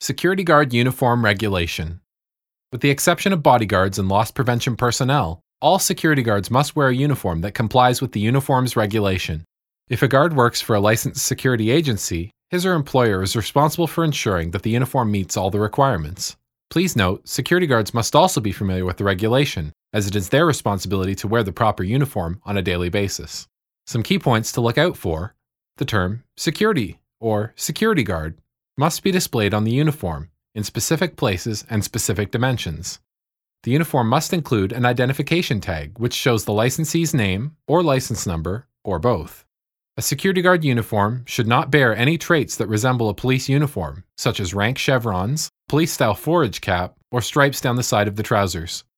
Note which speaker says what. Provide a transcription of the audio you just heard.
Speaker 1: Security Guard Uniform Regulation. With the exception of bodyguards and loss prevention personnel, all security guards must wear a uniform that complies with the uniform's regulation. If a guard works for a licensed security agency, his or employer is responsible for ensuring that the uniform meets all the requirements. Please note, security guards must also be familiar with the regulation, as it is their responsibility to wear the proper uniform on a daily basis. Some key points to look out for: the term security or security guard must be displayed on the uniform in specific places and specific dimensions. The uniform must include an identification tag which shows the licensee's name or license number, or both. A security guard uniform should not bear any traits that resemble a police uniform, such as rank chevrons, police-style forage cap, or stripes down the side of the trousers.